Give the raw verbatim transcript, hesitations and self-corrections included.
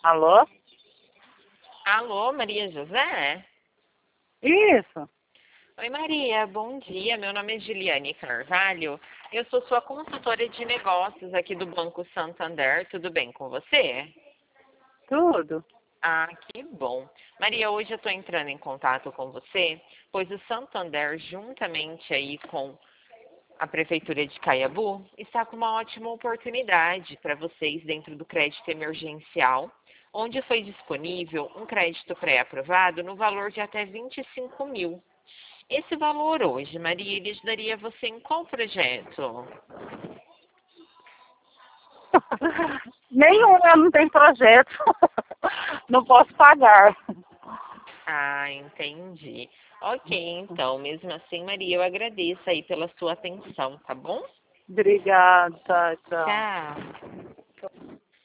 Alô? Alô, Maria José? Isso. Oi, Maria, bom dia. Meu nome é Giliane Carvalho. Eu sou sua consultora de negócios aqui do Banco Santander. Tudo bem com você? Tudo. Ah, que bom. Maria, hoje eu estou entrando em contato com você, pois o Santander, juntamente aí com a Prefeitura de Caiabu, está com uma ótima oportunidade para vocês dentro do crédito emergencial, onde foi disponível um crédito pré-aprovado no valor de até vinte e cinco mil. Esse valor hoje, Maria, ele ajudaria você em qual projeto? Nenhum, eu não tenho projeto. Não posso pagar. Ah, entendi. Ok, então, mesmo assim, Maria, eu agradeço aí pela sua atenção, tá bom? Obrigada, tchau. Tchau.